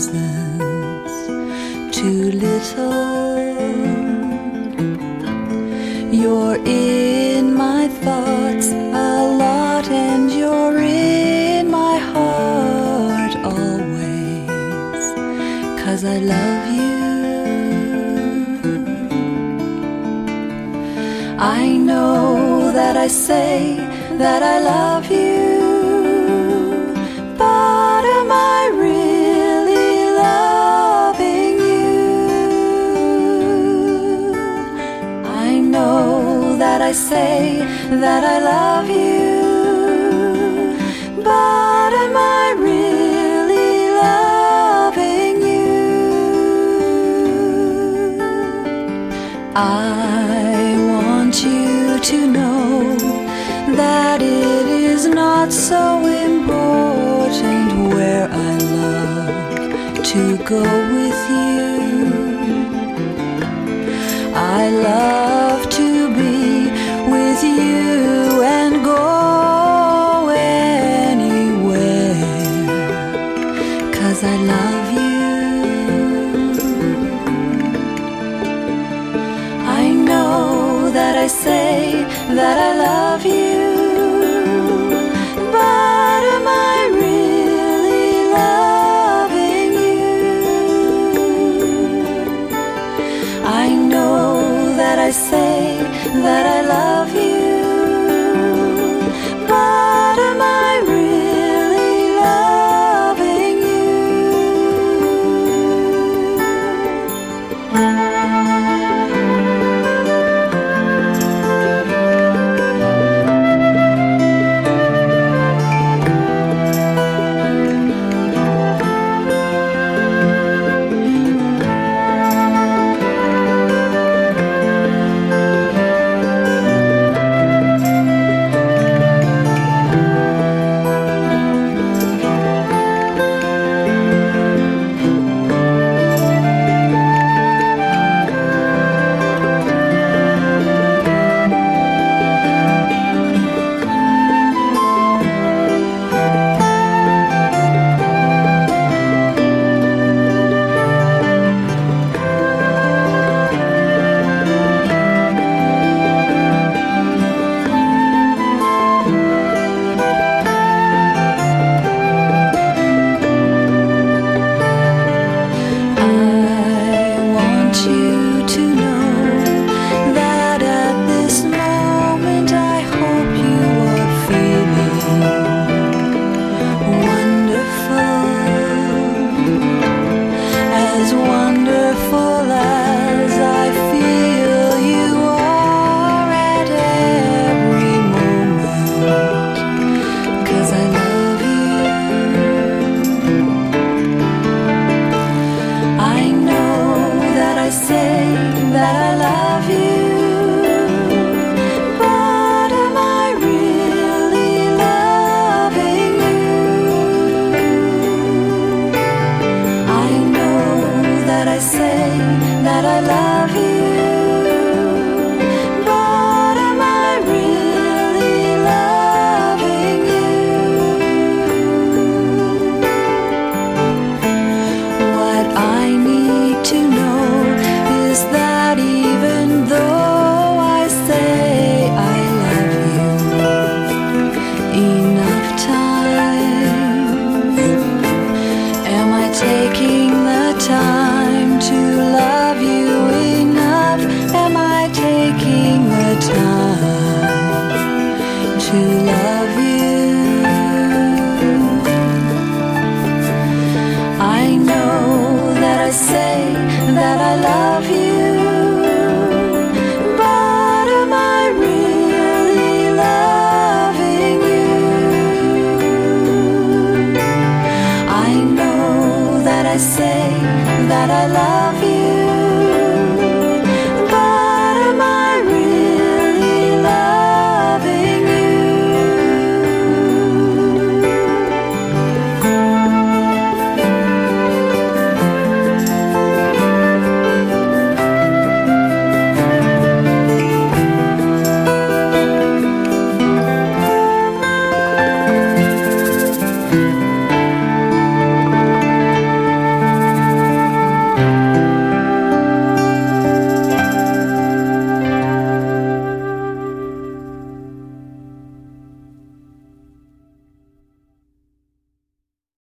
reasons too little. You're in my thoughts a lot, and you're in my heart always, 'cause I love you. I know that I say that I love you, but am I really loving you? I know that I say that I love you, but am I really loving you? I want you to know that it is not so important where I love to go with you. I love to be with you and go anywhere, 'cause I love you. I know that I say that I love you, but am I really loving you? I know that I say that I love you, but am I really loving you? That I love you, but am I really loving you? I know that I say that I love you, but am I really loving you? What I need to know is that even though I say I love you enough times, am I taking the time to love you enough? Am I taking the time to love you? I know that I say that I love you, but am I really loving you? I know that I say that I love you,